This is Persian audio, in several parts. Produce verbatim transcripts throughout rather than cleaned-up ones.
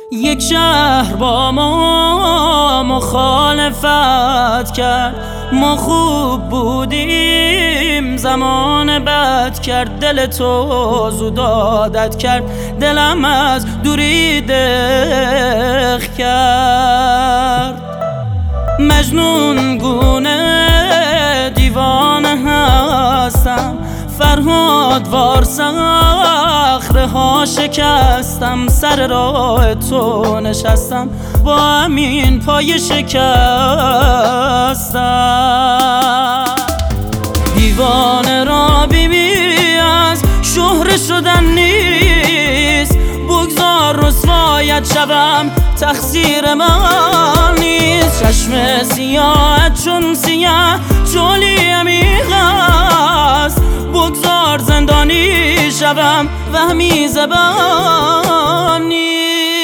یک شهر با ما مخالفت کرد، ما خوب بودیم زمان بد کرد، دل تو زود عادت کرد، دلم از دوری دق کرد. مجنون گونه دیوانه هستم، فرهاد وار صخره ها شکستم، سر راه تو نشستم با همین پای شکستم. دیوانه را بیبی از شهره شدن نیست، بگذار رسوایت شوم تقصیر من نیست. چشم سیاه چون سیاه چولی عمیق است، بگذار زندانی شوم وهمی زبان نیست.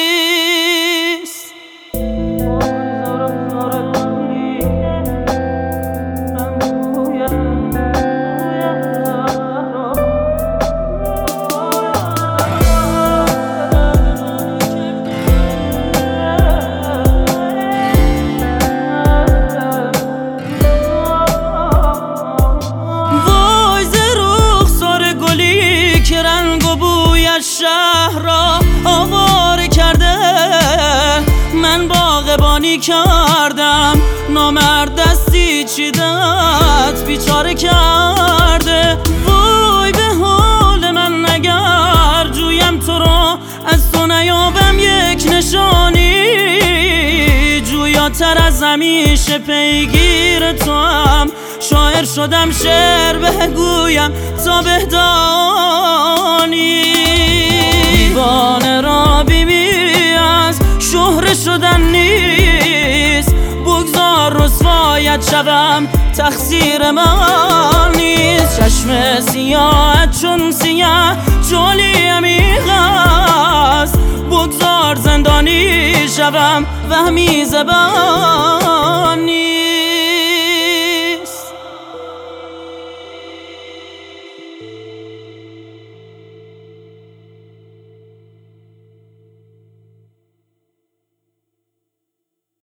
شهر را آواره کرده، من باغبانی کردم، نامرد دستی چیدت بیچاره کرده. وای به حال من اگر جویم تو را از تو نیابم یک نشانی، جویاتر از همیشه پیگیر تو هم، شاعر شدم شعر بگویم تا بهدانی. دیوانه را بیبی از شهره شدن نیست، بگذار رسوایت شوم تقصیر من نیست. چشم سیاه چون سیاه چولی عمیق است، بگذار زندانی شوم وهمی زبان نیست.